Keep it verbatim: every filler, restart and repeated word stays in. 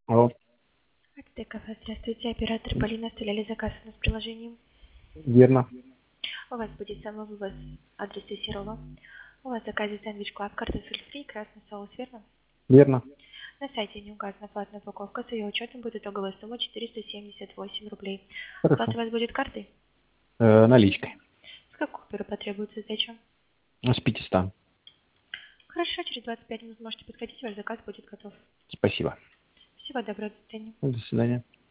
Алло. Ацтекафе, здравствуйте. Оператор Полина оставляли заказ у нас в приложении. Верно. У вас будет самовывоз адреса Серова. У вас в заказе сэндвич клаб, картофель фри, красный соус, верно? Верно. На сайте не указана платная упаковка. С ее учетом будет итоговая сумма четыреста семьдесят восемь рублей. Хорошо. Оплата у вас будет картой? Э, наличкой. С какой купюры потребуется сдача? С пятиста. Хорошо, через двадцать пять минут можете подходить, ваш заказ будет готов. Спасибо. Всего доброго, до свидания. До свидания.